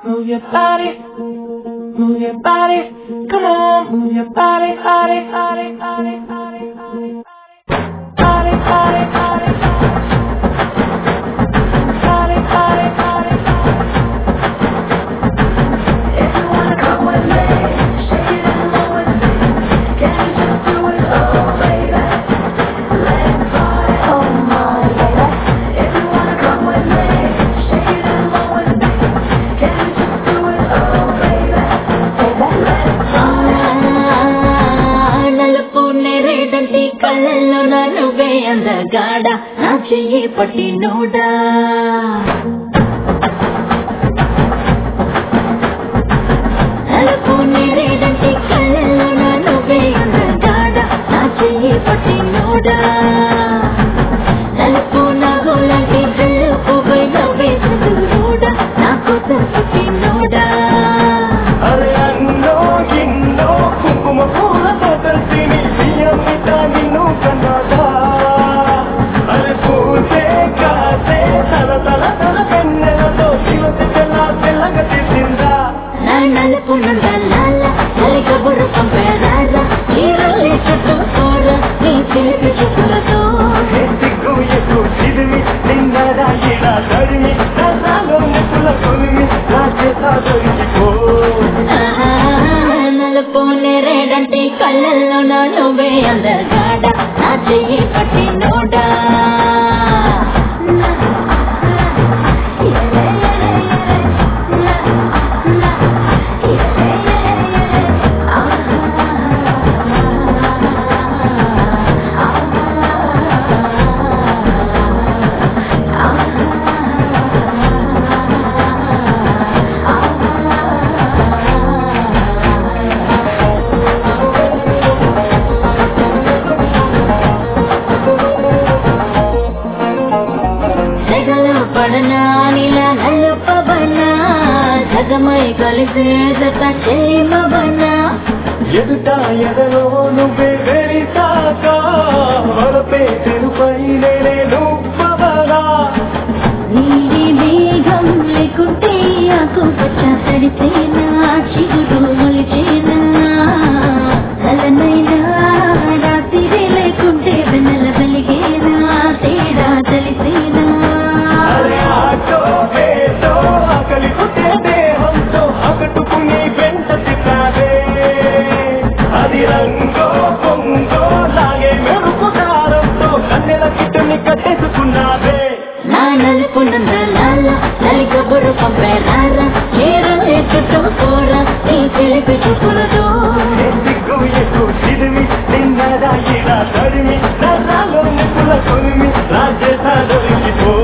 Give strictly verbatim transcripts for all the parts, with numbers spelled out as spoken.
move your body, move your body, come on, move your body, body, body, body, body, body, body, body, body, body, body, body. If you wanna come with me, shake it and roll with me. Can you just do it, oh baby? Let's party, oh my baby. If you wanna come with me, shake it and roll with me. Can you just do it, oh baby? Let's party. నలుపు నెరేడంటి కళ్ళల్లో నలువే అందగాడ నా చెయ్యి పట్టి NUDA నలుపు నెరేడంటి కళ్ళల్లో నలువే అందగాడ నా చెయ్యి పట్టి నోడా నలుపు నవ్వులంటి తెలుపు నవ్వే చదువుడా నాకు తప్పి నోడా అరే అన్నో ఎన్నో కుంకుమ పూలతో కలిసి నీ బియ్యమిట నిన్ను కన్నాదా అరే పూసే కాసే తల తల తల పెన్నెలతో శివతి తెల్ల తెల్లగా తీసిందా నా నలుపు నందలాల నలిక బుర్ర పంపేరాల చీరలే చుట్టూ కూర నీ చిలిపి చుట్టులతో సిగ్గు ఎగ్గు చిదిమి నిన్నడా ఇలా తడిమి నల్లాలో నెప్పుల కొలిమి నా చేత దొరికిపో నలుపు నెరేడంటే కళ్ళల్లో నా నువ్వే అందగాడ నా చెయ్యి పట్టి నోడా పడనా నీలా నలుపబనా జగమై కలిసే జత చెలిమబనా ఎదుట ఎదలో నువ్వే వెరిసాక వరపే తెలుపై నేనే నువ్వవరా నీలి మేఘం లేకుంటే ఆకు పచ్చ తడితేనా చిగురు మొలిచేనా నలనైనా రాత్రి లేకుంటే వెన్నెల వెలిగేనా తేడా తెలిసేనా అరే ఆటో వేటో ఆకలి పుట్టే దేహంతో అకట్టుకుని వెంట తిప్పావే అది రంగో పొంగో లాగే మెరుపు కారంతో కన్నెల కిట్టుని కట్టేసుకున్నావే నా నలుపు నందలాల నలిక బుర్ర పంపేరాల చీరలే చుట్టూ కూర నీ చిలిపి చుట్టులతో సిగ్గు ఎక్కువ చిదిమి నిన్నదా ఇలా తడిమి నల్లాలో నెప్పుల కొలిమి నా చేత దొరికిపో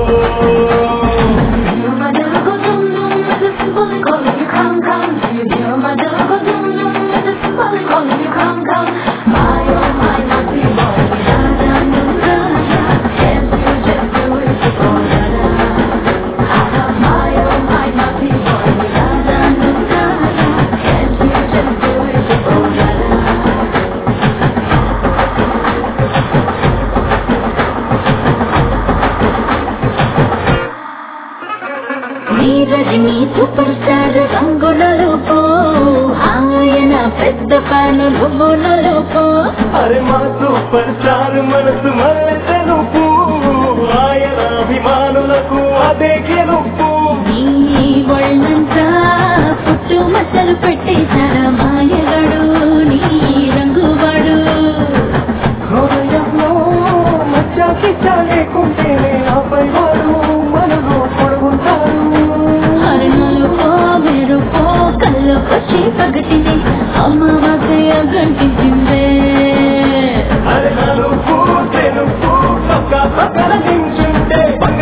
రజనీ సూపర్ స్టార్ రంగులలో పో ఆయన పెద్ద ఫ్యాన్ నువ్వు నలుపు అరే మా సూపర్ స్టార్ మనసు మళ్ళీ తెలుపు ఆయన అభిమానులకు అదే గెలుపు నీ ఒళ్ళంతా పుట్టు మచ్చలు పెట్టేశారా మాయగాడు నీ రంగువాడు హృదయంలో మచ్చాకి చాలేకుంటేనే ఆపై వాడు మనలో పొడుగుంటారు అరణలుపో మెరుపో కళ్ళకొచ్చి పగటిని అమావాస్య గంటించిందే అరే నలుపు తెలుపు పక్క పక్కన నించుంటే